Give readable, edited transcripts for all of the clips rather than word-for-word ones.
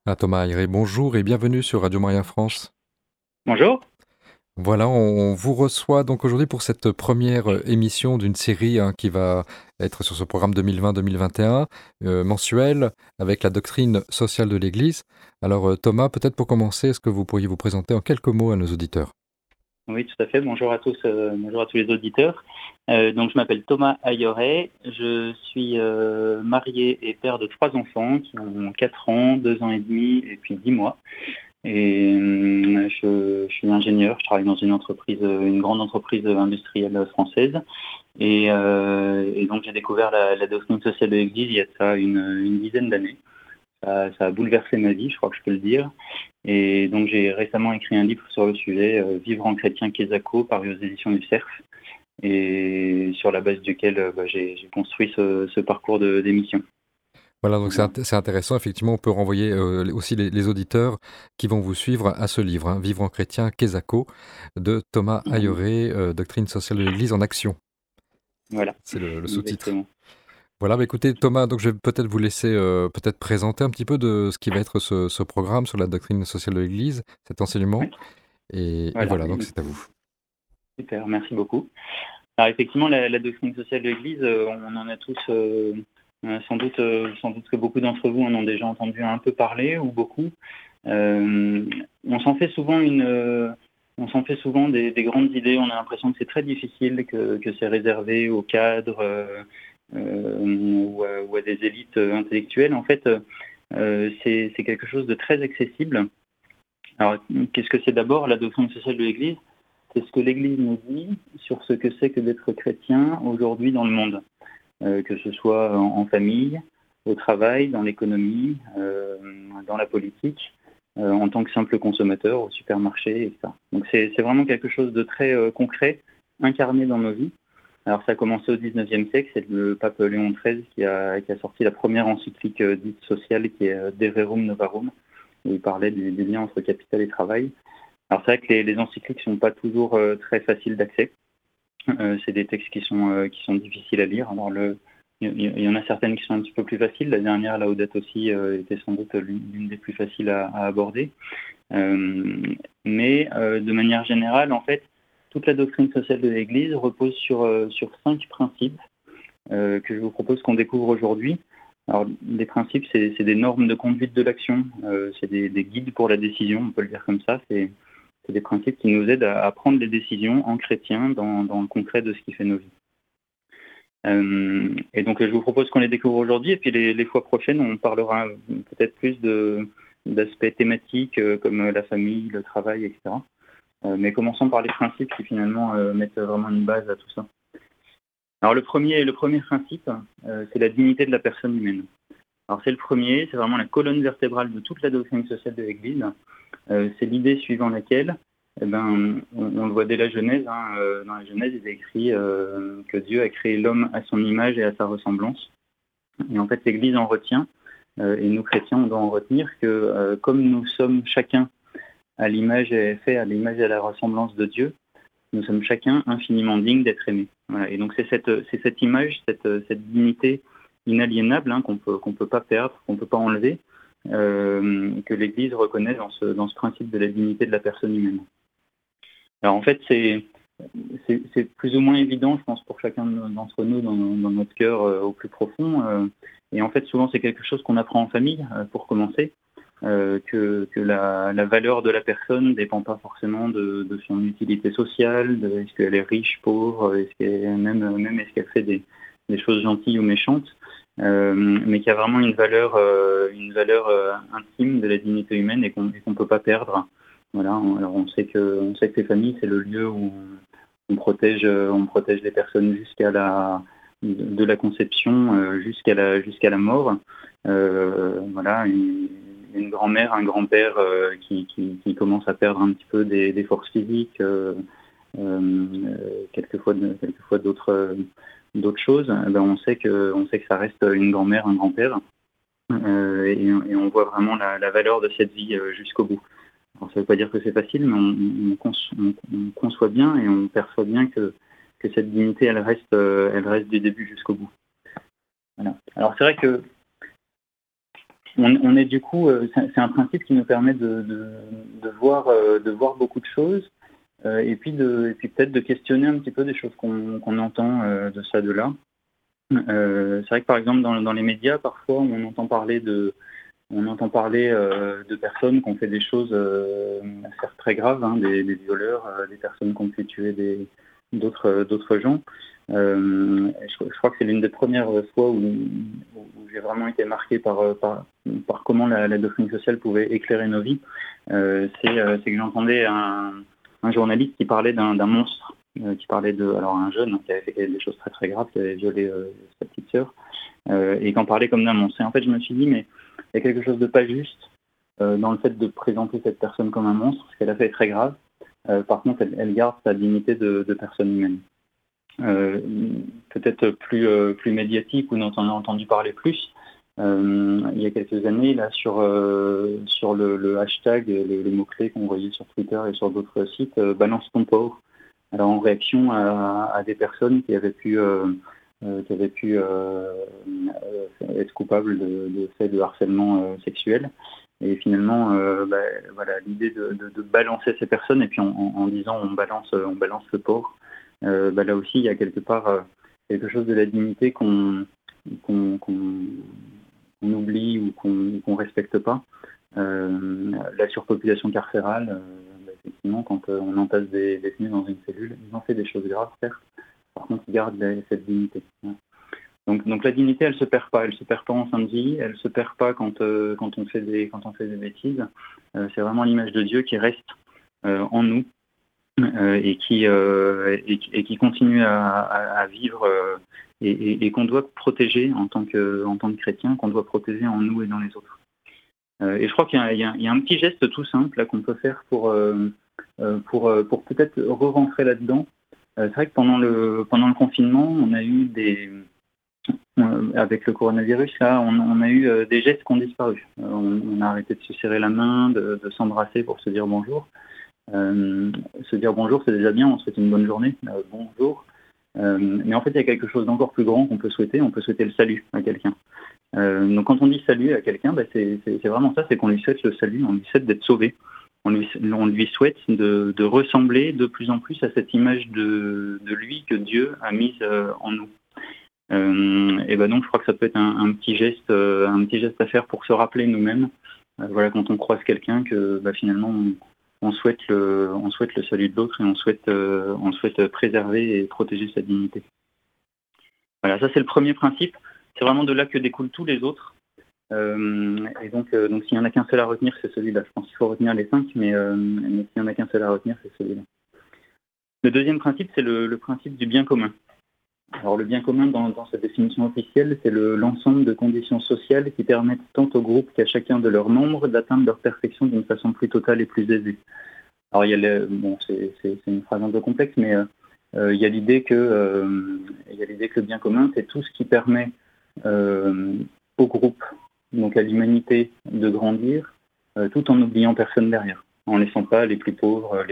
Thomas Ayré, bonjour et bienvenue sur Radio Maria France. Bonjour. Voilà, on vous reçoit donc aujourd'hui pour cette première émission d'une série qui va être sur ce programme 2020-2021 mensuel avec la doctrine sociale de l'Église. Alors Thomas, peut-être pour commencer, est-ce que vous pourriez vous présenter en quelques mots à nos auditeurs? Oui, tout à fait. Bonjour à tous, bonjour à tous les auditeurs. Donc, je m'appelle Thomas Ayoret. Je suis marié et père de 3 enfants qui ont 4 ans, 2 ans et demi et puis 10 mois. Et je suis ingénieur. Je travaille dans une entreprise, une grande entreprise industrielle française. Et donc, j'ai découvert la doctrine sociale de l'Église il y a de ça une dizaine d'années. Ça a bouleversé ma vie, je crois que je peux le dire. Et donc j'ai récemment écrit un livre sur le sujet, Vivre en chrétien Kesako, paru aux éditions du Cerf, et sur la base duquel j'ai construit ce parcours d'émission. Voilà, donc Voilà. c'est intéressant. Effectivement, on peut renvoyer aussi les auditeurs qui vont vous suivre à ce livre, Vivre en chrétien Kesako, de Thomas Ayré, Doctrine sociale de l'Église en action. Voilà, C'est le sous-titre. exactement. Voilà, bah écoutez Thomas, donc je vais peut-être vous laisser peut-être présenter un petit peu de ce qui va être ce programme sur la doctrine sociale de l'Église, cet enseignement. Oui, Et voilà. voilà, donc c'est à vous. Super, merci beaucoup. Alors effectivement, la doctrine sociale de l'Église, on en a tous, sans doute que beaucoup d'entre vous en ont déjà entendu un peu parler, ou beaucoup. On s'en fait souvent des grandes idées. On a l'impression que c'est très difficile, que c'est réservé aux cadres ou à des élites intellectuelles. En fait, c'est quelque chose de très accessible. Alors, qu'est-ce que c'est d'abord la doctrine sociale de l'Église? C'est ce que l'Église nous dit sur ce que c'est que d'être chrétien aujourd'hui dans le monde, que ce soit en famille, au travail, dans l'économie, dans la politique, en tant que simple consommateur au supermarché, etc. Donc c'est vraiment quelque chose de très concret, incarné dans nos vies. Alors ça a commencé au XIXe siècle, c'est le pape Léon XIII qui a sorti la première encyclique dite sociale qui est De Rerum Novarum, où il parlait du lien entre capital et travail. Alors c'est vrai que les encycliques ne sont pas toujours très faciles d'accès. C'est des textes qui sont difficiles à lire. Alors il y en a certaines qui sont un petit peu plus faciles. La dernière, Laudato Si, était sans doute l'une des plus faciles à aborder. Mais de manière générale, en fait, toute la doctrine sociale de l'Église repose sur 5 principes que je vous propose qu'on découvre aujourd'hui. Alors, les principes, c'est des normes de conduite de l'action, c'est des guides pour la décision, on peut le dire comme ça. C'est des principes qui nous aident à prendre des décisions en chrétien dans le concret de ce qui fait nos vies. Et donc, je vous propose qu'on les découvre aujourd'hui, et puis les fois prochaines, on parlera peut-être plus d'aspects thématiques comme la famille, le travail, etc. Mais commençons par les principes qui finalement mettent vraiment une base à tout ça. Alors le premier principe, c'est la dignité de la personne humaine. Alors c'est le premier, c'est vraiment la colonne vertébrale de toute la doctrine sociale de l'Église. C'est l'idée suivant laquelle, on le voit dès la Genèse, dans la Genèse il est écrit que Dieu a créé l'homme à son image et à sa ressemblance. Et en fait l'Église en retient, et nous chrétiens on doit en retenir que comme nous sommes chacun à l'image et fait à l'image et à la ressemblance de Dieu, nous sommes chacun infiniment dignes d'être aimés. Voilà. Et donc c'est cette image, cette dignité inaliénable qu'on peut pas perdre, qu'on peut pas enlever, que l'Église reconnaît dans ce principe de la dignité de la personne humaine. Alors en fait c'est plus ou moins évident, je pense, pour chacun d'entre nous dans notre cœur au plus profond. Et en fait souvent c'est quelque chose qu'on apprend en famille pour commencer. Que la valeur de la personne ne dépend pas forcément de son utilité sociale, est-ce qu'elle est riche, pauvre, est-ce qu'elle fait des choses gentilles ou méchantes, mais qu'il y a vraiment une valeur intime de la dignité humaine et qu'on ne peut pas perdre. Voilà. Alors on sait que les familles, c'est le lieu où on protège les personnes de la conception jusqu'à la mort. Voilà. Une grand-mère, un grand-père qui commence à perdre un petit peu des forces physiques, quelquefois d'autres choses, on sait que ça reste une grand-mère, un grand-père, et on voit vraiment la valeur de cette vie jusqu'au bout. Alors, ça ne veut pas dire que c'est facile, mais on conçoit bien et on perçoit bien que cette dignité, elle reste du début jusqu'au bout. Voilà. Alors c'est vrai que on est du coup, c'est un principe qui nous permet de voir beaucoup de choses, et puis peut-être de questionner un petit peu des choses qu'on entend de ça, de là. C'est vrai que par exemple dans les médias, parfois on entend parler de personnes qui ont fait des choses certes très graves, hein, des violeurs, des personnes qui ont pu tuer d'autres gens. Je crois que c'est l'une des premières fois où j'ai vraiment été marqué par comment la doctrine sociale pouvait éclairer nos vies. C'est que j'entendais un journaliste qui parlait d'un monstre, qui parlait un jeune qui avait fait des choses très très graves, qui avait violé sa petite sœur, et qui en parlait comme d'un monstre. Et en fait, je me suis dit, mais il y a quelque chose de pas juste dans le fait de présenter cette personne comme un monstre, ce qu'elle a fait est très grave. Par contre, elle garde sa dignité de personne humaine. Peut-être plus médiatique, où on en a entendu parler plus. Il y a quelques années, là, sur le hashtag, les mots-clés qu'on voyait sur Twitter et sur d'autres sites, balance ton porc. Alors, en réaction à des personnes qui avaient pu être coupables de faits de harcèlement sexuel. Et finalement, l'idée de balancer ces personnes, et puis en disant on balance le porc, là aussi, il y a quelque part quelque chose de la dignité qu'on oublie ou qu'on respecte pas. La surpopulation carcérale, effectivement, quand on entasse des détenus dans une cellule, ils ont fait des choses graves, certes. Par contre, ils gardent cette dignité. Donc la dignité, elle se perd pas en fin de vie, elle se perd pas quand on fait des bêtises. C'est vraiment l'image de Dieu qui reste en nous. Et qui continue à vivre et qu'on doit protéger en tant que chrétien, qu'on doit protéger en nous et dans les autres. Et je crois qu'il y a un petit geste tout simple là qu'on peut faire pour peut-être re-rentrer là-dedans. C'est vrai que pendant le confinement, on a eu avec le coronavirus, là, on a eu des gestes qui ont disparu. On a arrêté de se serrer la main, de s'embrasser pour se dire bonjour. Se dire bonjour, c'est déjà bien, on souhaite une bonne journée, bonjour. Mais en fait, il y a quelque chose d'encore plus grand qu'on peut souhaiter. On peut souhaiter le salut à quelqu'un. Donc quand on dit salut à quelqu'un, c'est vraiment ça, c'est qu'on lui souhaite le salut, on lui souhaite d'être sauvé. On lui souhaite de ressembler de plus en plus à cette image de lui que Dieu a mise en nous. Et donc je crois que ça peut être un petit geste à faire pour se rappeler nous-mêmes, quand on croise quelqu'un, que finalement on souhaite le salut de l'autre, et on souhaite préserver et protéger sa dignité. Voilà, ça c'est le premier principe. C'est vraiment de là que découlent tous les autres. Et donc s'il n'y en a qu'un seul à retenir, c'est celui-là. Je pense qu'il faut retenir les 5, mais s'il n'y en a qu'un seul à retenir, c'est celui-là. Le deuxième principe, c'est le principe du bien commun. Alors le bien commun, dans cette définition officielle, c'est l'ensemble de conditions sociales qui permettent tant au groupe qu'à chacun de leurs membres d'atteindre leur perfection d'une façon plus totale et plus aisée. Alors c'est une phrase un peu complexe, mais il y a l'idée que le bien commun, c'est tout ce qui permet au groupe, donc à l'humanité, de grandir, tout en n'oubliant personne derrière, en ne laissant pas les plus pauvres,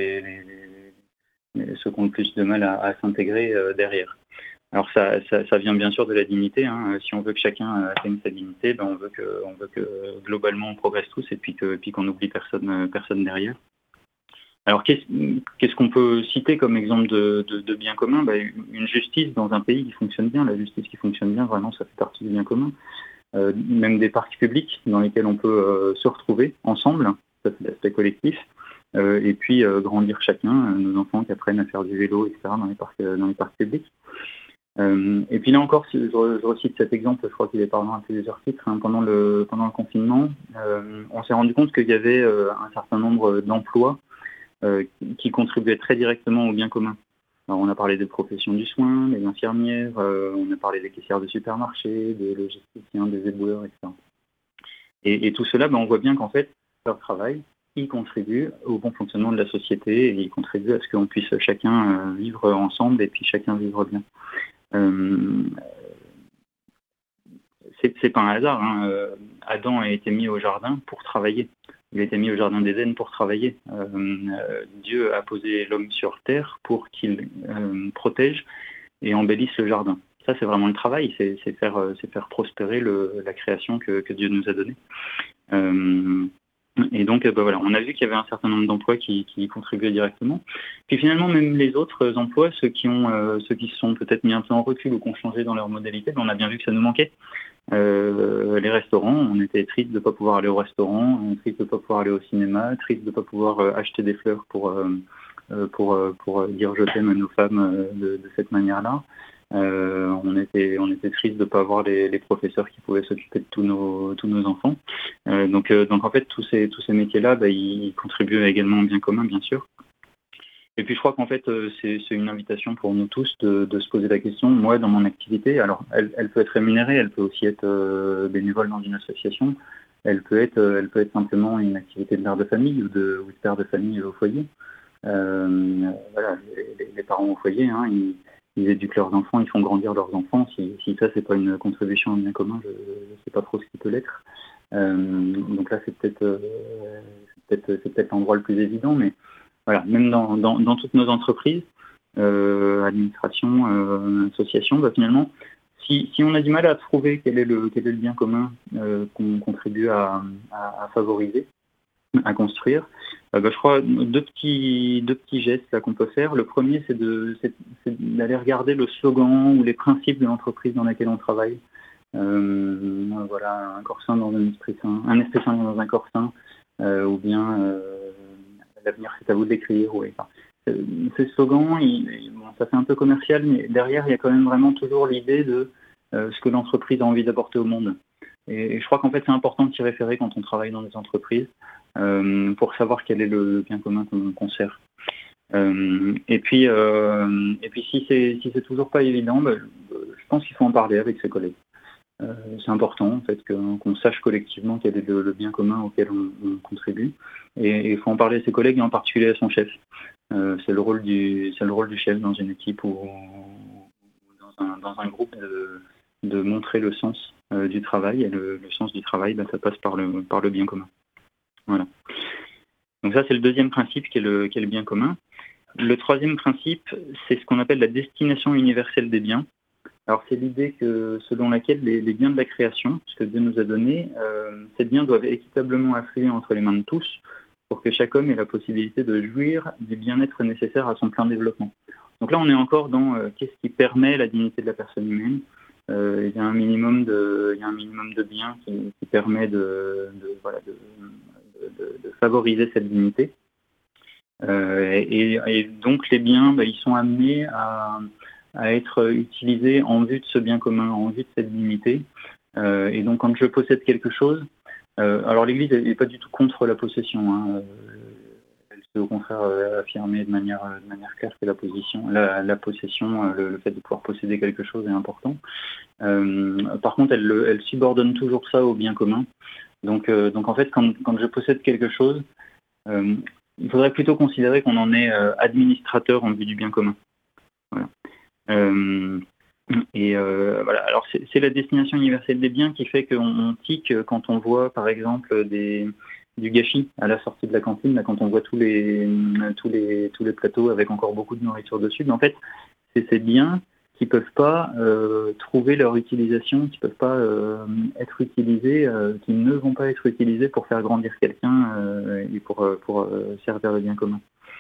ceux qui ont le plus de mal à s'intégrer derrière. Alors ça vient bien sûr de la dignité. Hein. Si on veut que chacun atteigne sa dignité, on veut que globalement on progresse tous, et puis qu'on n'oublie personne derrière. Alors qu'est-ce qu'on peut citer comme exemple de bien commun ? Une justice dans un pays qui fonctionne bien. La justice qui fonctionne bien, vraiment, ça fait partie du bien commun. Même des parcs publics dans lesquels on peut se retrouver ensemble, ça c'est l'aspect collectif. Et puis grandir chacun, nos enfants qui apprennent à faire du vélo, etc. dans les parcs publics. Et puis là encore, je recite cet exemple, je crois qu'il est parlant à plusieurs titres. Hein. Pendant le confinement, on s'est rendu compte qu'il y avait un certain nombre d'emplois qui contribuaient très directement au bien commun. Alors, on a parlé des professions du soin, des infirmières, on a parlé des caissières de supermarchés, des logisticiens, des éboueurs, etc. Et tout cela, on voit bien qu'en fait, leur travail, il contribue au bon fonctionnement de la société, et il contribue à ce qu'on puisse chacun vivre ensemble et puis chacun vivre bien. C'est pas un hasard. Hein. Adam a été mis au jardin pour travailler. Il a été mis au jardin d'Éden pour travailler. Dieu a posé l'homme sur terre pour qu'il protège et embellisse le jardin. Ça, c'est vraiment le travail, c'est faire prospérer la création que Dieu nous a donnée. Et donc, voilà, on a vu qu'il y avait un certain nombre d'emplois qui y contribuaient directement. Puis finalement, même les autres emplois, ceux qui se sont peut-être mis un peu en recul ou qui ont changé dans leur modalité, on a bien vu que ça nous manquait. Les restaurants, on était triste de ne pas pouvoir aller au restaurant, triste de ne pas pouvoir aller au cinéma, triste de ne pas pouvoir acheter des fleurs pour dire je t'aime à nos femmes de cette manière-là. On était triste de ne pas avoir les professeurs qui pouvaient s'occuper de tous nos enfants. Donc en fait, tous ces métiers-là, ils contribuent également au bien commun, bien sûr. Et puis je crois qu'en fait, c'est une invitation pour nous tous de se poser la question. Moi, dans mon activité, alors elle peut être rémunérée, elle peut aussi être bénévole dans une association, elle peut être simplement une activité de mère de famille ou de père de famille au foyer. Voilà, les parents au foyer, hein, ils éduquent leurs enfants, ils font grandir leurs enfants. Si ça, c'est pas une contribution au bien commun, je ne sais pas trop ce qui peut l'être. Donc là, c'est peut-être l'endroit le plus évident, mais voilà, même dans toutes nos entreprises, administration, association, finalement, si on a du mal à trouver quel est le bien commun qu'on contribue à favoriser, à construire, je crois deux petits gestes là qu'on peut faire. Le premier, c'est d'aller regarder le slogan ou les principes de l'entreprise dans laquelle on travaille. Voilà, un corps sain dans un esprit sain, un esprit sain dans un corps sain, ou bien l'avenir c'est à vous de l'écrire. Ouais. Enfin, ces slogans, ça fait un peu commercial, mais derrière il y a quand même vraiment toujours l'idée de ce que l'entreprise a envie d'apporter au monde. Et je crois qu'en fait c'est important de s'y référer quand on travaille dans des entreprises pour savoir quel est le bien commun qu'on sert. Et puis si c'est toujours pas évident, je pense qu'il faut en parler avec ses collègues. C'est important en fait qu'on sache collectivement quel est le bien commun auquel on contribue, et il faut en parler à ses collègues et en particulier à son chef. C'est le rôle du chef dans une équipe ou dans un groupe de montrer le sens du travail, et le sens du travail, ça passe par le bien commun. Voilà. Donc ça, c'est le deuxième principe qui est le bien commun. Le troisième principe, c'est ce qu'on appelle la destination universelle des biens. Alors c'est l'idée selon laquelle les biens de la création, ce que Dieu nous a donné, ces biens doivent équitablement affluer entre les mains de tous pour que chaque homme ait la possibilité de jouir du bien-être nécessaire à son plein développement. Donc là, on est encore dans qu'est-ce qui permet la dignité de la personne humaine. Il y a un minimum de biens qui permet de favoriser cette dignité. Et donc les biens, ils sont amenés à être utilisés en vue de ce bien commun, en vue de cette dignité. Et donc quand je possède quelque chose, alors l'Église n'est pas du tout contre la possession, hein. Elle s'est au contraire affirmée de manière claire que la possession, le fait de pouvoir posséder quelque chose est important. Par contre, elle subordonne toujours ça au bien commun. Donc en fait, quand je possède quelque chose, il faudrait plutôt considérer qu'on en est administrateur en vue du bien commun. Voilà. Voilà. Alors c'est la destination universelle des biens qui fait qu'on tique quand on voit par exemple du gâchis à la sortie de la cantine, là, quand on voit tous les plateaux avec encore beaucoup de nourriture dessus. Mais en fait, c'est ces biens qui peuvent pas trouver leur utilisation, qui peuvent pas être utilisés, qui ne vont pas être utilisés pour faire grandir quelqu'un et pour servir le bien commun.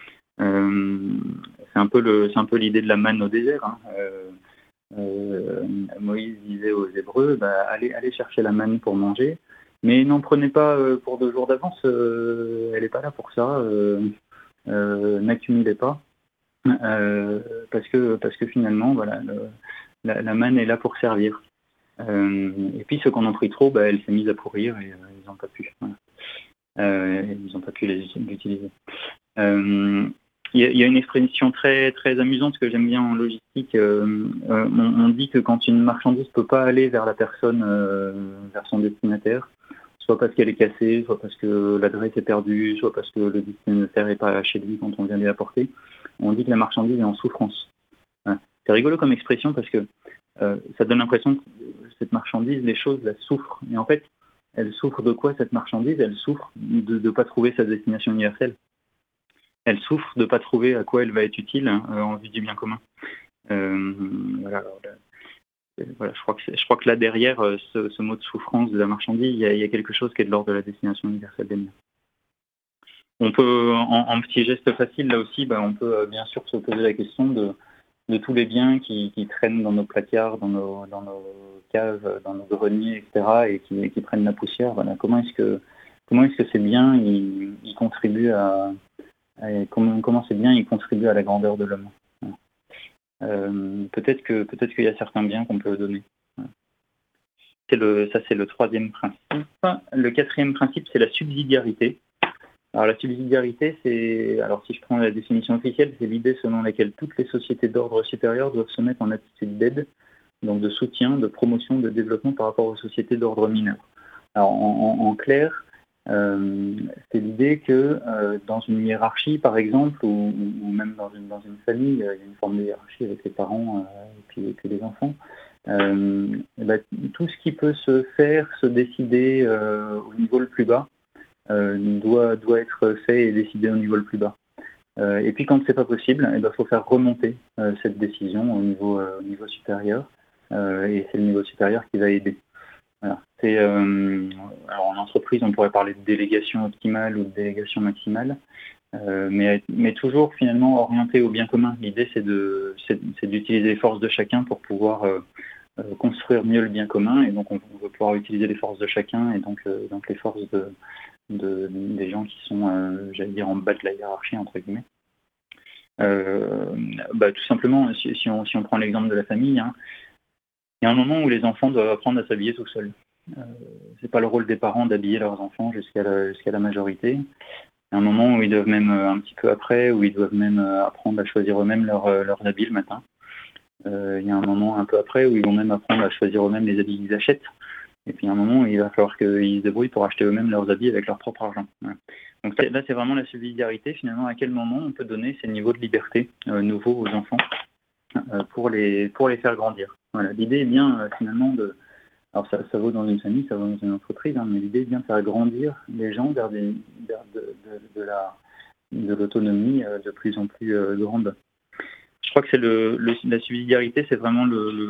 C'est un peu l'idée de la manne au désert. Hein. Moïse disait aux Hébreux, allez chercher la manne pour manger, mais n'en prenez pas pour 2 jours d'avance. Elle n'est pas là pour ça. N'accumulez pas, parce que finalement, voilà, la manne est là pour servir. Et puis ceux qu'on en pris trop, elle s'est mise à pourrir et ils n'ont pas pu. Voilà. Ils n'ont pas pu l'utiliser. Il y a une expression très, très amusante que j'aime bien en logistique. On dit que quand une marchandise ne peut pas aller vers la personne, vers son destinataire, soit parce qu'elle est cassée, soit parce que l'adresse est perdue, soit parce que le destinataire n'est pas chez lui quand on vient l'y apporter, on dit que la marchandise est en souffrance. Voilà. C'est rigolo comme expression parce que ça donne l'impression que cette marchandise, les choses la souffrent. Et en fait, elle souffre de quoi cette marchandise? Elle souffre de ne pas trouver sa destination universelle. Elle souffre de ne pas trouver à quoi elle va être utile en vue du bien commun. Voilà. Alors, voilà, je crois que là derrière ce mot de souffrance de la marchandise, il y a quelque chose qui est de l'ordre de la destination universelle des biens. On peut, en petit geste facile, là aussi, on peut bien sûr se poser la question de tous les biens qui traînent dans nos placards, dans nos caves, dans nos greniers, etc., et qui prennent la poussière. Voilà. Comment est-ce que ces biens ils contribuent comment ces biens ils contribuent à la grandeur de l'homme. Peut-être qu'il y a certains biens qu'on peut donner. Ça c'est le troisième principe. Le quatrième principe, c'est la subsidiarité. Alors la subsidiarité, si je prends la définition officielle, c'est l'idée selon laquelle toutes les sociétés d'ordre supérieur doivent se mettre en attitude d'aide, donc de soutien, de promotion, de développement par rapport aux sociétés d'ordre mineur. Alors en clair, c'est l'idée que dans une hiérarchie, par exemple, ou même dans une famille, il y a une forme de hiérarchie avec les parents et puis les enfants. Tout ce qui peut se faire, se décider au niveau le plus bas, doit être fait et décidé au niveau le plus bas. Et puis quand c'est pas possible, faut faire remonter cette décision au niveau supérieur, et c'est le niveau supérieur qui va aider. Voilà. Alors en entreprise, on pourrait parler de délégation optimale ou de délégation maximale, mais toujours finalement orienté au bien commun. L'idée c'est d'utiliser les forces de chacun pour pouvoir construire mieux le bien commun, et donc on va pouvoir utiliser les forces de chacun et donc les forces des gens qui sont, en bas de la hiérarchie, entre guillemets. Tout simplement, si on prend l'exemple de la famille, il y a un moment où les enfants doivent apprendre à s'habiller tout seuls. C'est pas le rôle des parents d'habiller leurs enfants jusqu'à la majorité. Il y a un moment où ils doivent même, un petit peu après, où ils doivent même apprendre à choisir eux-mêmes leurs habits le matin. Il y a un moment un peu après où ils vont même apprendre à choisir eux-mêmes les habits qu'ils achètent. Et puis il y a un moment où il va falloir qu'ils se débrouillent pour acheter eux-mêmes leurs habits avec leur propre argent. Voilà. Donc là, c'est vraiment la subsidiarité. Finalement, à quel moment on peut donner ces niveaux de liberté nouveaux aux enfants pour les faire grandir. Voilà. L'idée est bien finalement alors ça vaut dans une famille, ça vaut dans une entreprise, mais l'idée est bien de faire grandir les gens vers de l'autonomie de plus en plus grande. Je crois que la subsidiarité, c'est vraiment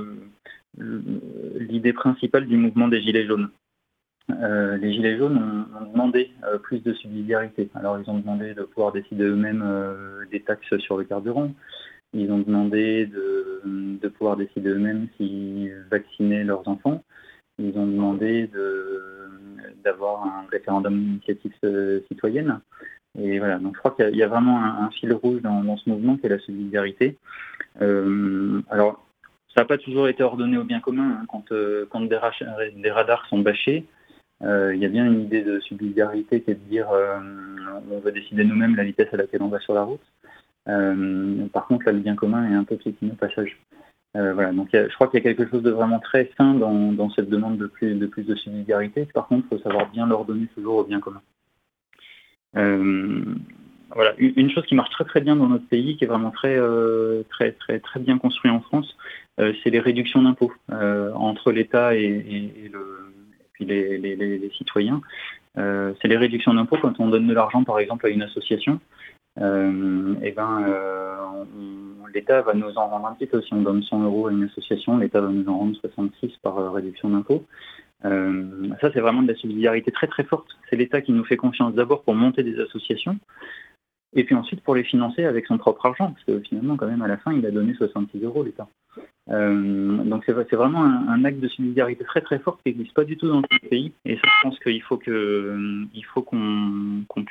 l'idée principale du mouvement des Gilets jaunes. Les Gilets jaunes ont demandé plus de subsidiarité. Alors ils ont demandé de pouvoir décider eux-mêmes des taxes sur le carburant. Ils ont demandé de pouvoir décider eux-mêmes s'ils vaccinaient leurs enfants. Ils ont demandé d'avoir un référendum d'initiative citoyenne. Et voilà, donc je crois qu'il y a vraiment un fil rouge dans ce mouvement qui est la subsidiarité. Alors, ça n'a pas toujours été ordonné au bien commun. Quand des radars sont bâchés, il y a bien une idée de subsidiarité qui est de dire on veut décider nous-mêmes la vitesse à laquelle on va sur la route. Par contre, là, le bien commun est un peu piétiné au passage. Voilà, donc je crois qu'il y a quelque chose de vraiment très sain dans cette demande de plus de subsidiarité. Par contre, il faut savoir bien l'ordonner toujours au bien commun. Voilà, une chose qui marche très très bien dans notre pays, qui est vraiment très très très très bien construit en France, c'est les réductions d'impôts entre l'État et puis les citoyens. C'est les réductions d'impôts quand on donne de l'argent, par exemple, à une association. L'État va nous en rendre un petit peu. Si on donne 100 € à une association, l'État va nous en rendre 66 par réduction d'impôts. Ça, c'est vraiment de la subsidiarité très très forte. C'est l'État qui nous fait confiance d'abord pour monter des associations, et puis ensuite pour les financer avec son propre argent, parce que finalement, quand même, à la fin, il a donné 66 € l'État. Donc c'est vraiment un acte de subsidiarité très très fort qui n'existe pas du tout dans le pays. Et ça, je pense qu'il faut qu'on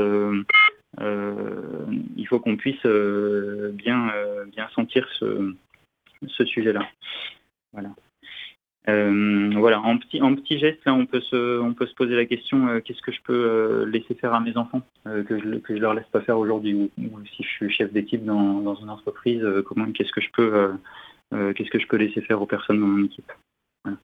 puisse bien sentir ce sujet-là. Voilà. Voilà, en petit geste, là, on peut se poser la question qu'est-ce que je peux laisser faire à mes enfants que je leur laisse pas faire aujourd'hui, ou si je suis chef d'équipe dans une entreprise, qu'est-ce que je peux laisser faire aux personnes dans mon équipe. Voilà.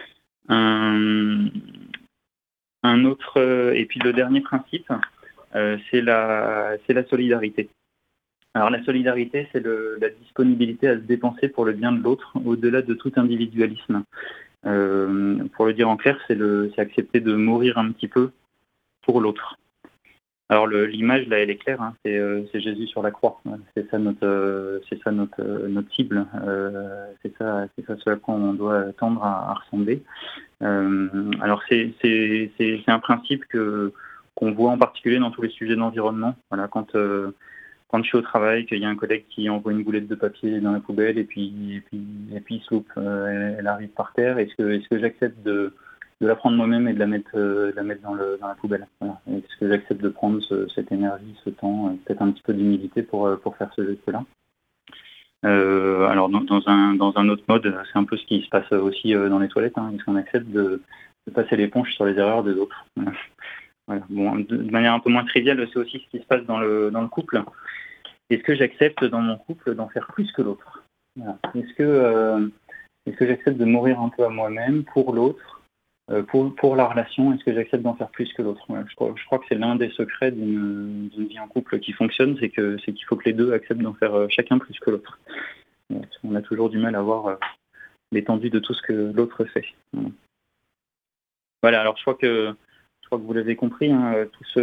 Un autre et puis le dernier principe, c'est la solidarité. Alors la solidarité, c'est la disponibilité à se dépenser pour le bien de l'autre, au-delà de tout individualisme. Pour le dire en clair, c'est accepter de mourir un petit peu pour l'autre. Alors l'image là, elle est claire, hein, c'est Jésus sur la croix. C'est ça notre cible. C'est ça ce à quoi on doit tendre à ressembler. Alors c'est un principe qu'on voit en particulier dans tous les sujets d'environnement. Voilà, quand je suis au travail, qu'il y a un collègue qui envoie une boulette de papier dans la poubelle et puis il se loupe, elle arrive par terre. Est-ce que j'accepte de la prendre moi-même et de la mettre dans la poubelle. Voilà. Est-ce que j'accepte de prendre cette énergie, ce temps, peut-être un petit peu d'humilité pour faire ce geste-là. Alors dans un autre mode, c'est un peu ce qui se passe aussi dans les toilettes. Hein. Est-ce qu'on accepte de passer l'éponge sur les erreurs des autres. Voilà. Bon, de manière un peu moins triviale, c'est aussi ce qui se passe dans le couple. Est-ce que j'accepte dans mon couple d'en faire plus que l'autre. Voilà. Est-ce que j'accepte de mourir un peu à moi-même pour l'autre, pour la relation? Est-ce que j'accepte d'en faire plus que l'autre? Voilà, je crois que c'est l'un des secrets d'une vie en couple qui fonctionne, c'est qu'il faut que les deux acceptent d'en faire chacun plus que l'autre. On a toujours du mal à voir l'étendue de tout ce que l'autre fait. Voilà, alors je crois que vous l'avez compris, hein,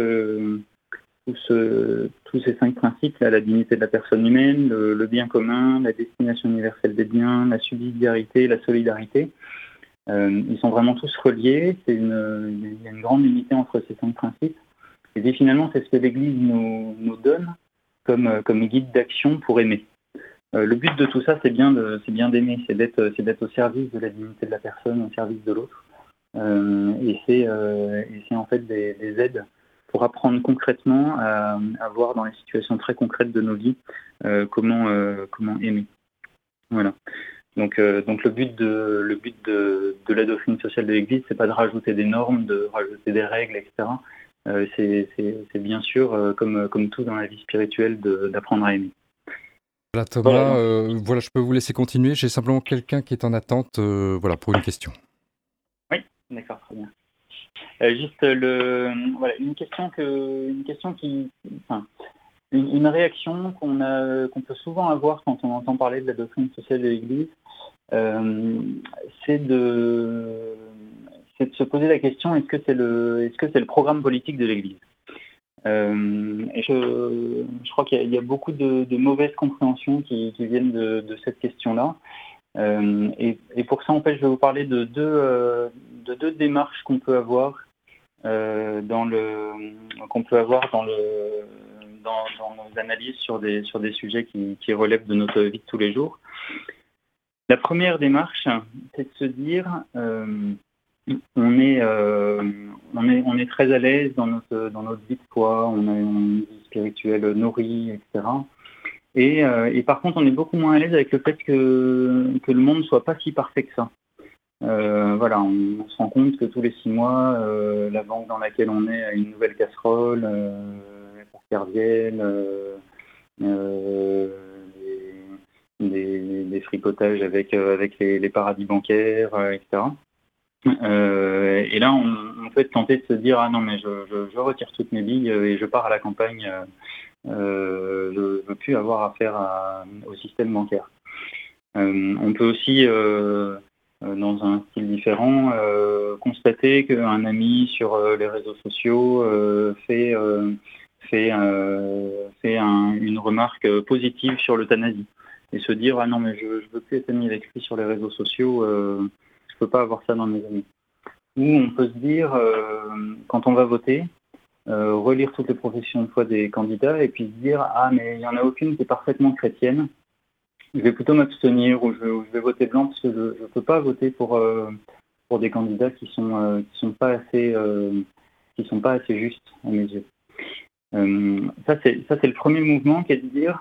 tous ces 5 principes, là, la dignité de la personne humaine, le bien commun, la destination universelle des biens, la subsidiarité, la solidarité, ils sont vraiment tous reliés. Il y a une grande unité entre ces 5 principes. Et puis, finalement, c'est ce que l'Église nous donne comme guide d'action pour aimer. Le but de tout ça, c'est bien d'aimer, c'est d'être au service de la dignité de la personne, au service de l'autre. Et c'est en fait des aides pour apprendre concrètement à voir dans les situations très concrètes de nos vies comment aimer. Voilà. Donc le but de la doctrine sociale de l'Église, c'est pas de rajouter des normes, de rajouter des règles, etc. C'est bien sûr, comme tout dans la vie spirituelle, d'apprendre à aimer. Voilà Thomas, voilà, je peux vous laisser continuer. J'ai simplement quelqu'un qui est en attente pour une question. Oui, d'accord, très bien. Juste une réaction qu'on peut souvent avoir quand on entend parler de la doctrine sociale de l'Église, c'est de se poser la question, est-ce que c'est le programme politique de l'Église? Et je crois qu'il y a beaucoup de mauvaises compréhensions qui viennent de cette question-là. Et pour ça, en fait, je vais vous parler de deux démarches qu'on peut avoir dans nos analyses sur des sujets qui relèvent de notre vie de tous les jours. La première démarche, c'est de se dire on est très à l'aise dans notre vie de foi, on a une vie spirituelle nourrie, etc. Et par contre, on est beaucoup moins à l'aise avec le fait que le monde ne soit pas si parfait que ça. Voilà, on se rend compte que tous les 6 mois, la banque dans laquelle on est a une nouvelle casserole, la carte cardienne, des fricotages avec les paradis bancaires, etc. Et là, on peut être tenté de se dire ah non mais je retire toutes mes billes et je pars à la campagne. Je ne veux plus avoir affaire au système bancaire. On peut aussi, dans un style différent, constater qu'un ami sur les réseaux sociaux fait une remarque positive sur l'euthanasie et se dire ah non mais je veux plus être ami avec lui sur les réseaux sociaux, je peux pas avoir ça dans mes amis. Ou on peut se dire quand on va voter, relire toutes les professions de foi des candidats et puis se dire ah mais il n'y en a aucune qui est parfaitement chrétienne, je vais plutôt m'abstenir ou je vais voter blanc parce que je ne peux pas voter pour des candidats qui sont pas assez justes à mes yeux. Ça c'est le premier mouvement qui est de dire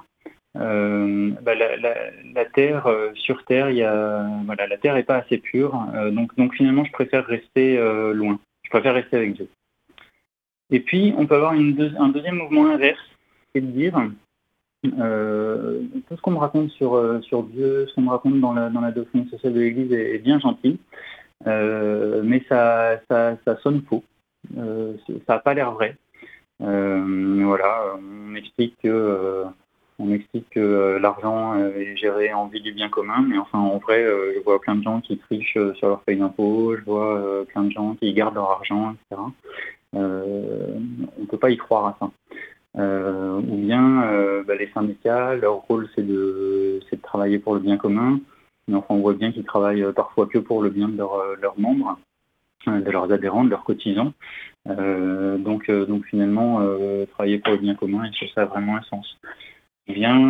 la terre sur terre la terre est pas assez pure, donc finalement je préfère rester loin, je préfère rester avec Dieu. Et puis on peut avoir un deuxième mouvement inverse qui est de dire tout ce qu'on me raconte sur Dieu, ce qu'on me raconte dans la doctrine sociale de l'Église est bien gentil, mais ça sonne faux, ça n'a pas l'air vrai. Voilà, on m'explique que l'argent est géré en vue du bien commun, mais enfin en vrai, je vois plein de gens qui trichent sur leur feuille d'impôt, je vois plein de gens qui gardent leur argent, etc. On ne peut pas y croire à ça. ou bien les syndicats, leur rôle c'est de travailler pour le bien commun, mais enfin on voit bien qu'ils travaillent parfois que pour le bien de leurs membres, de leurs adhérents, de leurs cotisants. Donc finalement, travailler pour le bien commun, est-ce que ça a vraiment un sens? Bien,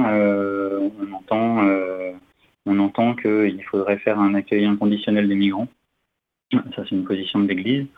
on entend qu'il faudrait faire un accueil inconditionnel des migrants. Ça, c'est une position de l'Église.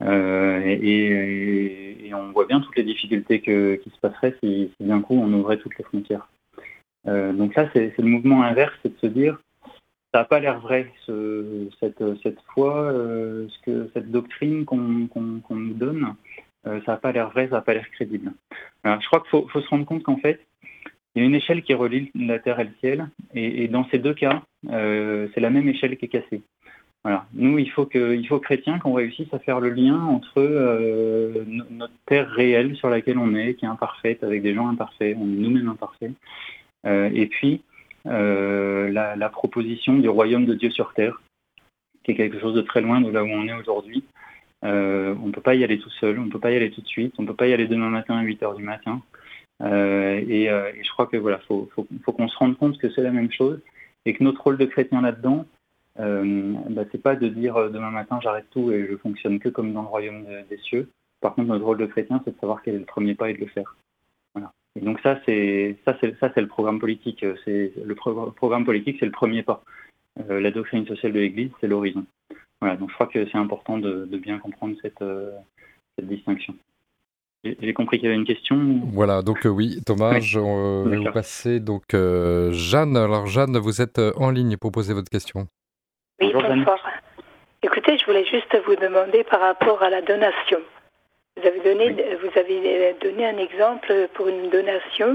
Et on voit bien toutes les difficultés qui se passeraient si d'un coup on ouvrait toutes les frontières. Donc là, c'est le mouvement inverse, c'est de se dire, ça n'a pas l'air vrai, cette foi, cette doctrine qu'on nous donne, ça n'a pas l'air vrai, ça n'a pas l'air crédible. Alors, je crois qu'il faut se rendre compte qu'en fait, il y a une échelle qui relie la terre et le ciel, et dans ces deux cas, c'est la même échelle qui est cassée. Voilà. Nous, il faut chrétiens qu'on réussisse à faire le lien entre notre terre réelle sur laquelle on est, qui est imparfaite, avec des gens imparfaits, on est nous-mêmes imparfaits, et puis la proposition du royaume de Dieu sur terre, qui est quelque chose de très loin de là où on est aujourd'hui. On ne peut pas y aller tout seul, on ne peut pas y aller tout de suite, on ne peut pas y aller demain matin à 8h du matin. Et je crois que voilà, faut qu'on se rende compte que c'est la même chose, et que notre rôle de chrétien là-dedans, c'est pas de dire demain matin j'arrête tout et je fonctionne que comme dans le royaume des cieux. Par contre, notre rôle de chrétien, c'est de savoir quel est le premier pas et de le faire. Voilà. Et donc ça c'est le programme politique. C'est le programme politique, c'est le premier pas. La doctrine sociale de l'Église, c'est l'horizon. Voilà. Donc je crois que c'est important de bien comprendre cette distinction. J'ai compris qu'il y avait une question. Voilà, donc oui, Thomas, Oui. je vais vous passer donc Jeanne. Alors Jeanne, vous êtes en ligne pour poser votre question. Oui, bonsoir. Écoutez, je voulais juste vous demander par rapport à la donation. Vous avez donné un exemple pour une donation,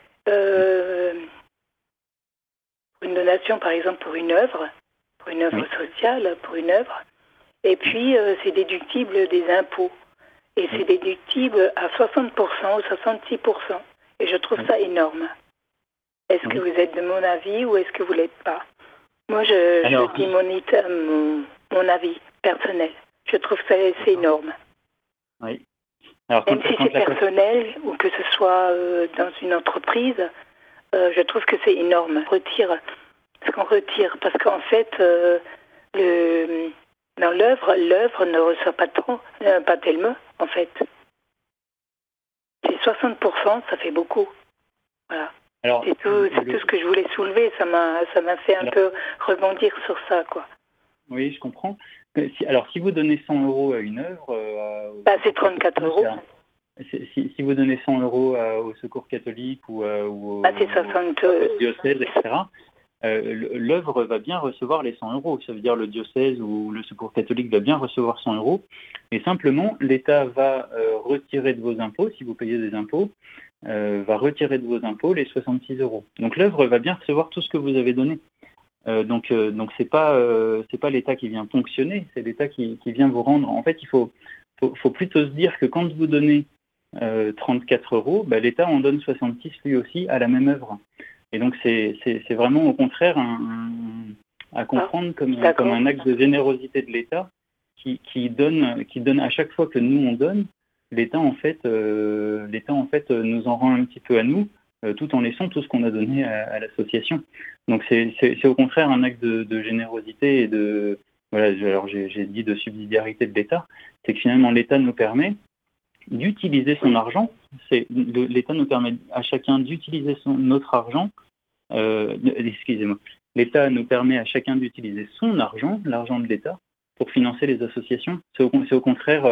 par exemple pour une œuvre sociale, pour une œuvre, et puis c'est déductible des impôts. Et c'est déductible à 60% ou 66%. Et je trouve ça énorme. Est-ce que vous êtes de mon avis ou est-ce que vous ne l'êtes pas? Moi, je dis mon avis personnel. Je trouve ça c'est énorme. Oui. Alors, même si c'est personnel ou que ce soit dans une entreprise, je trouve que c'est énorme. Ce qu'on retire, parce qu'en fait, dans l'œuvre ne reçoit pas tellement, en fait. C'est 60%, ça fait beaucoup. Voilà. Alors, c'est tout ce que je voulais soulever. Ça m'a fait un peu rebondir sur ça, quoi. Oui, je comprends. Si vous donnez 100 € à une œuvre... c'est 34 €. Si vous donnez 100 € au Secours catholique ou au diocèse, etc., l'œuvre va bien recevoir les 100 €. Ça veut dire le diocèse ou le Secours catholique va bien recevoir 100 €. Et simplement, l'État va retirer de vos impôts, si vous payez des impôts, va retirer de vos impôts les 66 €. Donc l'œuvre va bien recevoir tout ce que vous avez donné. Donc c'est pas l'État qui vient ponctionner, c'est l'État qui vient vous rendre. En fait, il faut plutôt se dire que quand vous donnez 34 €, l'État en donne 66 lui aussi à la même œuvre. Et donc c'est vraiment au contraire à comprendre comme un acte de générosité de l'État qui donne à chaque fois que nous on donne. L'État en fait nous en rend un petit peu à nous, tout en laissant tout ce qu'on a donné à l'association. Donc c'est au contraire un acte de générosité et de alors j'ai dit de subsidiarité de l'État. C'est que finalement l'État nous permet d'utiliser son argent. L'État nous permet à chacun d'utiliser notre argent. Excusez-moi. L'État nous permet à chacun d'utiliser son argent, l'argent de l'État, pour financer les associations. C'est au contraire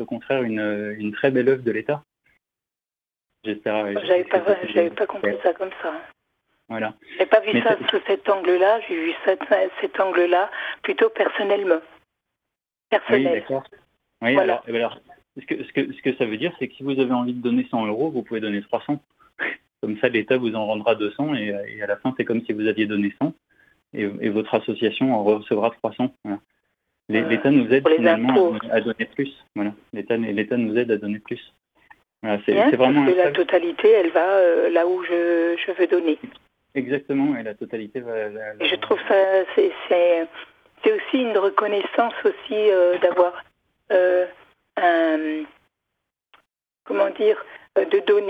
une très belle œuvre de l'État. J'espère. J'avais pas compris ça comme ça. Voilà. J'ai pas vu ça sous cet angle-là. J'ai vu cet angle-là plutôt personnellement. Oui, d'accord. Oui, voilà. Alors, ce que ça veut dire, c'est que si vous avez envie de donner 100 €, vous pouvez donner 300. Comme ça, l'État vous en rendra 200 et à la fin, c'est comme si vous aviez donné 100 et votre association en recevra 300. Voilà. L'État nous aide finalement à donner plus. Voilà. L'État nous aide à donner plus. Voilà, c'est vraiment parce que la totalité, elle va là où je veux donner. Exactement, et la totalité va... Je trouve ça, c'est aussi une reconnaissance aussi d'avoir de donner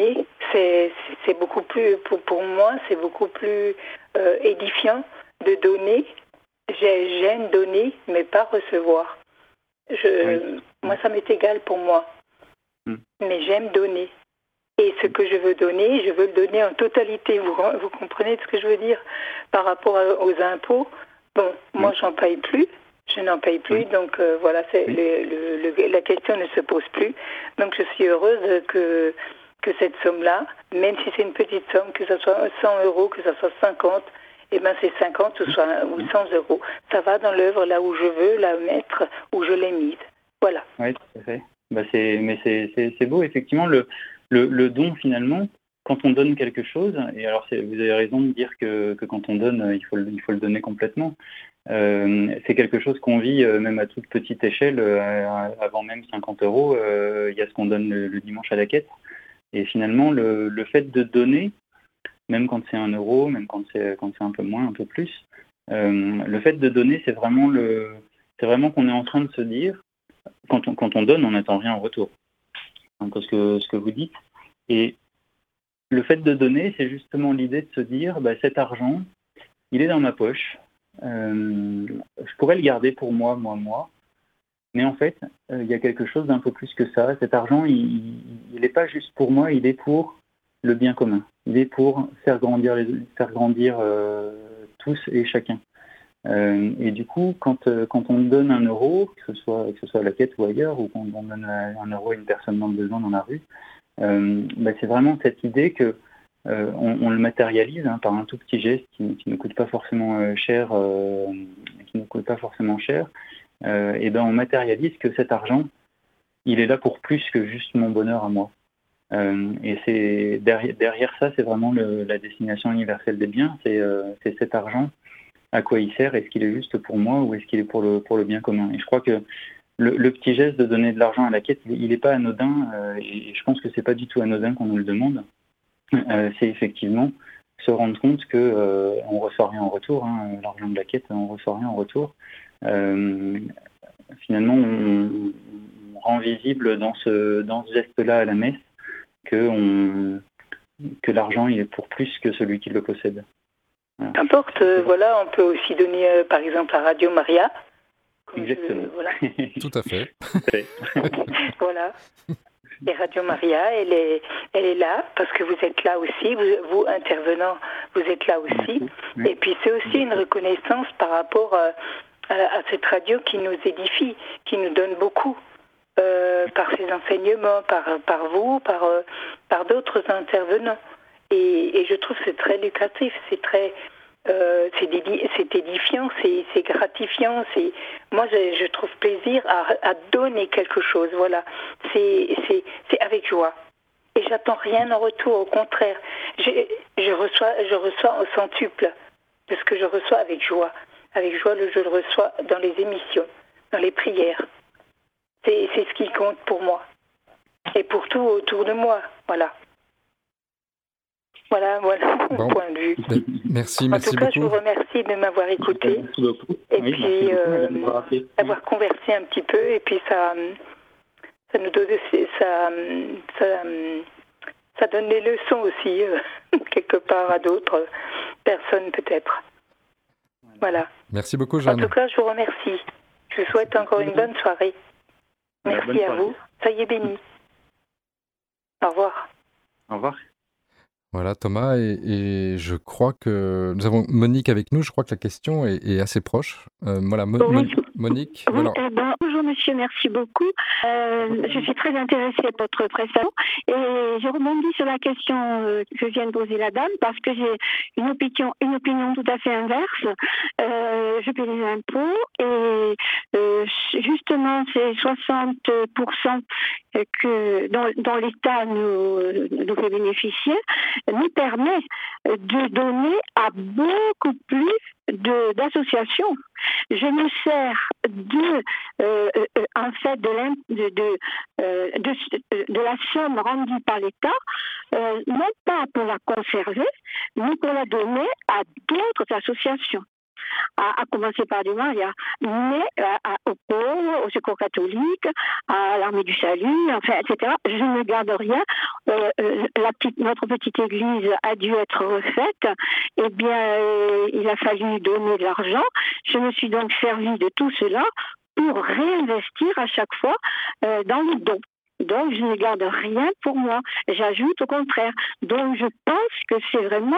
c'est beaucoup plus, pour moi, c'est beaucoup plus édifiant de donner. J'aime donner, mais pas recevoir. Moi, ça m'est égal pour moi. Mais j'aime donner. Et ce que je veux donner, je veux le donner en totalité. Vous comprenez ce que je veux dire par rapport aux impôts? Bon, moi, j'en paye plus. Je n'en paye plus. Donc, voilà, la question ne se pose plus. Donc, je suis heureuse que cette somme-là, même si c'est une petite somme, que ce soit 100 euros, que ce soit 50, eh ben c'est 50 ou 100 euros. Ça va dans l'œuvre là où je veux la mettre, où je l'ai mise. Voilà. Oui, tout à fait. C'est beau, effectivement, le don, finalement, quand on donne quelque chose, et alors vous avez raison de dire que quand on donne, il faut le donner complètement. C'est quelque chose qu'on vit même à toute petite échelle, avant même 50 euros, il y a ce qu'on donne le dimanche à la quête. Et finalement, le fait de donner, même quand c'est 1 euro, même quand c'est un peu moins, un peu plus, le fait de donner, c'est vraiment qu'on est en train de se dire, quand on donne, on n'attend rien en retour. Donc, ce que vous dites. Et le fait de donner, c'est justement l'idée de se dire, cet argent, il est dans ma poche, je pourrais le garder pour moi, mais en fait, il y a quelque chose d'un peu plus que ça. Cet argent, il n'est pas juste pour moi, il est pour le bien commun. Il est pour faire grandir tous et chacun. Et du coup, quand on donne 1 euro, que ce soit à la quête ou ailleurs, ou quand on donne 1 euro à une personne dans le besoin dans la rue, c'est vraiment cette idée que on le matérialise par un tout petit geste qui ne coûte pas forcément cher, et on matérialise que cet argent, il est là pour plus que juste mon bonheur à moi. Et c'est derrière ça, c'est vraiment la destination universelle des biens, c'est cet argent, à quoi il sert, est-ce qu'il est juste pour moi ou est-ce qu'il est pour le bien commun. Et je crois que le petit geste de donner de l'argent à la quête, il n'est pas anodin, et je pense que c'est pas du tout anodin qu'on nous le demande. C'est effectivement se rendre compte que on reçoit rien en retour, l'argent de la quête, on reçoit rien en retour. Finalement, on rend visible dans ce geste-là à la messe que l'argent il est pour plus que celui qui le possède. Voilà. N'importe, voilà, on peut aussi donner par exemple à Radio Maria. Exactement. Voilà. Tout à fait. Voilà. Et Radio Maria, elle est là parce que vous êtes là aussi, vous intervenants, vous êtes là aussi. Et puis c'est aussi une reconnaissance par rapport à cette radio qui nous édifie, qui nous donne beaucoup. Par ses enseignements, par vous, par d'autres intervenants. Et je trouve que c'est très lucratif, c'est édifiant, c'est gratifiant. Moi, je trouve plaisir à donner quelque chose. Voilà, c'est avec joie. Et j'attends rien en retour. Au contraire, je reçois au centuple de ce que je reçois avec joie. Avec joie, je le reçois dans les émissions, dans les prières. C'est ce qui compte pour moi. Et pour tout autour de moi. Voilà. Voilà mon point de vue. Merci beaucoup. En tout cas, je vous remercie de m'avoir écouté. Merci beaucoup. Et puis, d'avoir conversé un petit peu. Et puis, ça nous donne, ça donne des leçons aussi, quelque part à d'autres personnes peut-être. Voilà. Merci beaucoup, Jeanne. En tout cas, je vous remercie. Je vous souhaite encore une bonne soirée. Merci à vous. Soyez bénis. Au revoir. Au revoir. Voilà, Thomas, et je crois que nous avons Monique avec nous. Je crois que la question est assez proche. Voilà, Monique. Oui, voilà. Bonjour monsieur, merci beaucoup. Je suis très intéressée par votre prestation et je rebondis sur la question que vient de poser la dame parce que j'ai une opinion tout à fait inverse. Je paie les impôts et justement ces 60% dont l'État nous fait bénéficier nous permet de donner à beaucoup plus d'associations. Je me sers de la somme rendue par l'État, non pas pour la conserver, mais pour la donner à d'autres associations. à commencer par du Maria, mais aux pauvres, au secours catholique, à l'armée du salut, enfin, etc. Je ne garde rien. Notre petite église a dû être refaite. Eh bien, il a fallu donner de l'argent. Je me suis donc servi de tout cela pour réinvestir à chaque fois dans le don. Donc, je ne garde rien pour moi. J'ajoute au contraire. Donc, je pense que c'est vraiment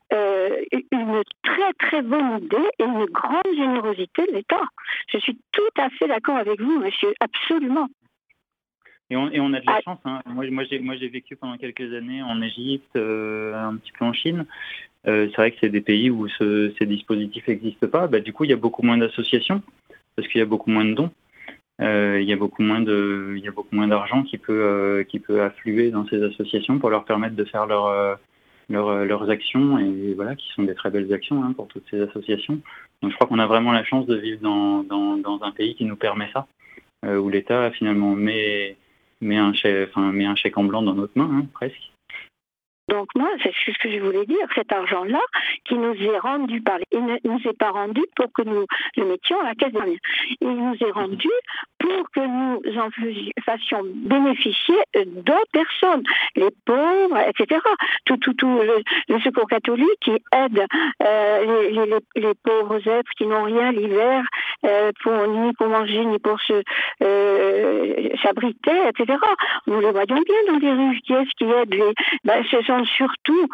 une très, très bonne idée et une grande générosité de l'État. Je suis tout à fait d'accord avec vous, monsieur. Absolument. Et on a de la chance. Hein. Moi, j'ai vécu pendant quelques années en Égypte, un petit peu en Chine. C'est vrai que c'est des pays où ces dispositifs n'existent pas. Du coup, il y a beaucoup moins d'associations parce qu'il y a beaucoup moins de dons. Il y a beaucoup moins d'argent qui peut affluer dans ces associations pour leur permettre de faire leurs actions, et voilà, qui sont des très belles actions, hein, pour toutes ces associations. Donc je crois qu'on a vraiment la chance de vivre dans un pays qui nous permet ça, où l'État finalement met un chèque en blanc dans notre main, hein, presque. Donc moi, c'est ce que je voulais dire, cet argent-là qui nous est rendu il ne nous est pas rendu pour que nous le mettions à la caisse d'épargne. Il nous est rendu pour que nous en fassions bénéficier d'autres personnes, les pauvres, etc. Tout le secours catholique qui aide les pauvres êtres qui n'ont rien l'hiver, ni pour manger, ni pour s'abriter, etc. Nous le voyons bien dans les rues, qui est-ce qui aide ce sont surtout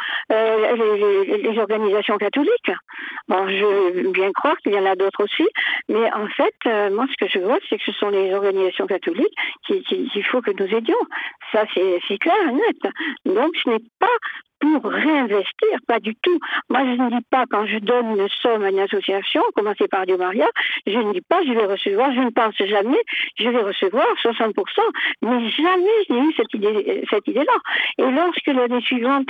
les organisations catholiques. Bon, je veux bien croire qu'il y en a d'autres aussi, mais en fait, moi, ce que je vois, c'est que ce sont les organisations catholiques qu'il faut que nous aidions. Ça, c'est clair et net. Donc, ce n'est pas pour réinvestir, pas du tout. Moi, je ne dis pas, quand je donne une somme à une association, commencer par Dieu Maria, je ne dis pas je vais recevoir, je ne pense jamais, je vais recevoir 60%, mais jamais je n'ai eu cette idée-là. Et lorsque l'année suivante,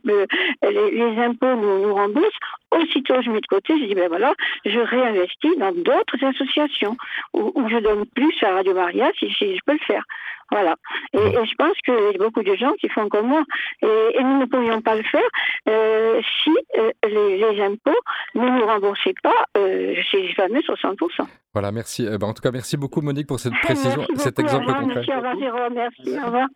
les impôts nous remboursent, aussitôt je mets de côté, je dis voilà, je réinvestis dans d'autres associations où je donne plus à Radio Maria si je peux le faire. Voilà. Et je pense qu'il y a beaucoup de gens qui font comme moi. Et nous ne pourrions pas le faire si les impôts ne nous remboursaient pas ces fameux 60%. Voilà, merci. En tout cas, merci beaucoup, Monique, pour cette précision, cet exemple concret. Merci, au revoir, Jérôme. Merci, au revoir.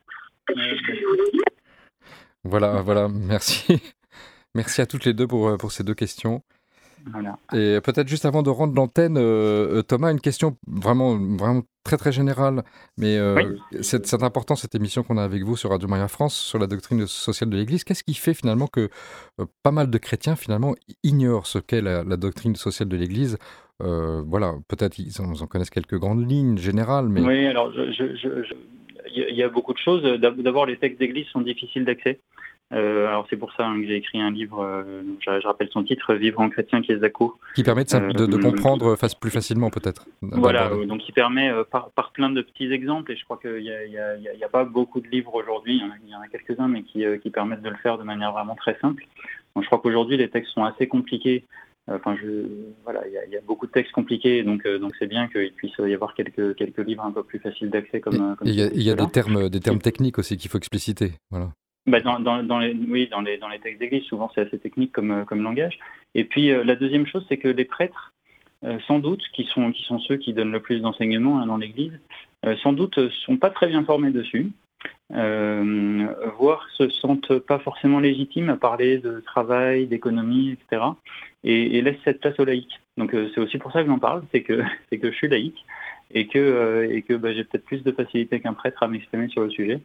Voilà, merci. Merci à toutes les deux pour ces deux questions. Voilà. Et peut-être juste avant de rendre l'antenne, Thomas, une question vraiment très très générale, mais oui. C'est important cette émission qu'on a avec vous sur Radio Maria France sur la doctrine sociale de l'Église. Qu'est-ce qui fait finalement que pas mal de chrétiens finalement ignorent ce qu'est la doctrine sociale de l'Église? Voilà, peut-être ils en connaissent quelques grandes lignes générales, mais... Oui, alors il y a beaucoup de choses. D'abord, les textes d'Église sont difficiles d'accès. Alors c'est pour ça que j'ai écrit un livre, je rappelle son titre, Vivre en chrétien Kiesako. Qui permet de comprendre plus facilement peut-être. Voilà, donc qui permet par plein de petits exemples, et je crois qu'il n'y a pas beaucoup de livres aujourd'hui, il y en a quelques-uns, mais qui permettent de le faire de manière vraiment très simple. Donc je crois qu'aujourd'hui les textes sont assez compliqués. Il y a beaucoup de textes compliqués, donc c'est bien qu'il puisse y avoir quelques livres un peu plus faciles d'accès comme il y a des termes techniques aussi qu'il faut expliciter, voilà. Dans les textes d'église, souvent c'est assez technique comme langage. Et puis la deuxième chose, c'est que les prêtres, sans doute, qui sont ceux qui donnent le plus d'enseignements dans l'église, sans doute sont pas très bien formés dessus, voire se sentent pas forcément légitimes à parler de travail, d'économie, etc. Et laissent cette place aux laïcs. Donc c'est aussi pour ça que j'en parle, c'est que je suis laïque et que j'ai peut-être plus de facilité qu'un prêtre à m'exprimer sur le sujet.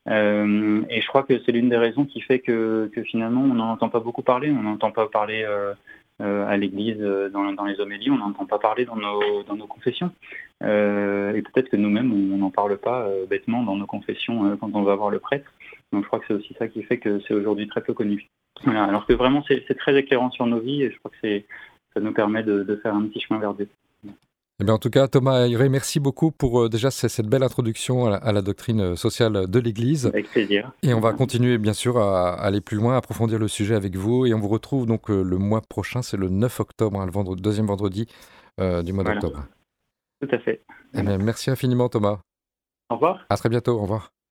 Et je crois que c'est l'une des raisons qui fait que finalement on n'en entend pas beaucoup parler. On n'entend pas parler à l'église dans les homélies, on n'entend pas parler dans nos confessions. Et peut-être que nous-mêmes on n'en parle pas bêtement dans nos confessions quand on va voir le prêtre. Donc je crois que c'est aussi ça qui fait que c'est aujourd'hui très peu connu. Voilà, alors que vraiment c'est très éclairant sur nos vies, et je crois que ça nous permet de faire un petit chemin vers Dieu. Eh bien, en tout cas, Thomas Ayret, merci beaucoup pour déjà cette belle introduction à la doctrine sociale de l'Église. Avec plaisir. Et on va continuer, bien sûr, à aller plus loin, à approfondir le sujet avec vous. Et on vous retrouve donc le mois prochain, c'est le 9 octobre, le deuxième vendredi du mois d'octobre. Tout à fait. Eh bien, merci infiniment, Thomas. Au revoir. À très bientôt, au revoir.